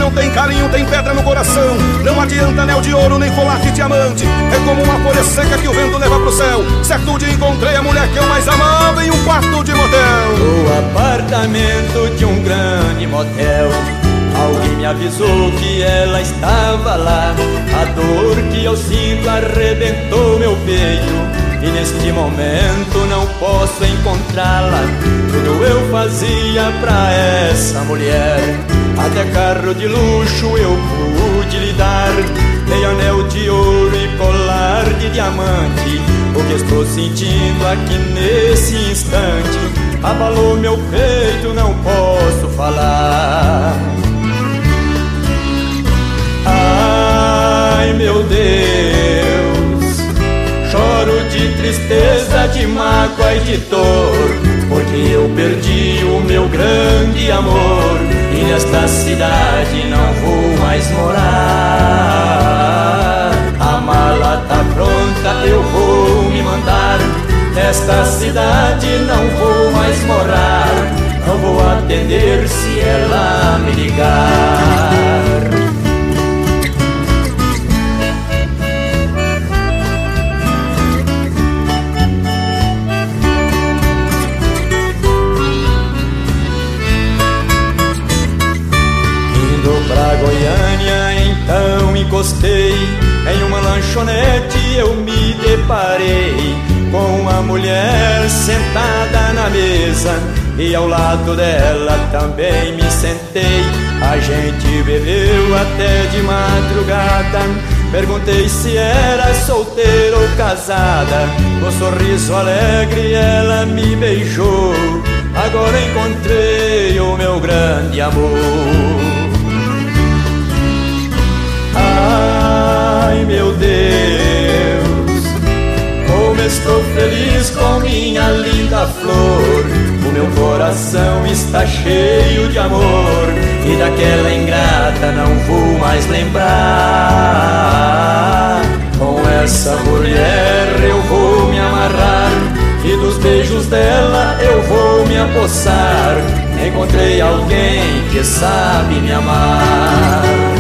não tem carinho, tem pedra no coração. Não adianta anel de ouro nem colar de diamante. É como uma folha seca que o vento leva pro céu. Certo dia encontrei a mulher que eu mais amava em um quarto de motel. No apartamento de um grande motel, alguém me avisou que ela estava lá. A dor que eu sinto arrebentou meu peito, e neste momento não posso encontrá-la. Tudo eu fazia pra essa mulher, até carro de luxo eu pude lhe dar. Dei anel de ouro e colar de diamante. O que estou sentindo aqui nesse instante abalou meu peito, não posso falar. Ai, meu Deus, choro de tristeza, de mágoa e de dor, porque eu perdi o meu grande amor, e nesta cidade não vou mais morar. A mala tá pronta, eu vou me mandar. Nesta cidade não vou mais morar. Não vou atender se ela me ligar. Pra Goiânia então encostei em uma lanchonete, eu me deparei com uma mulher sentada na mesa, e ao lado dela também me sentei. A gente bebeu até de madrugada. Perguntei se era solteira ou casada. Com sorriso alegre ela me beijou. Agora encontrei o meu grande amor. Ai, meu Deus, como estou feliz com minha linda flor. O meu coração está cheio de amor, e daquela ingrata não vou mais lembrar. Com essa mulher eu vou me amarrar, e dos beijos dela eu vou me apossar. Encontrei alguém que sabe me amar.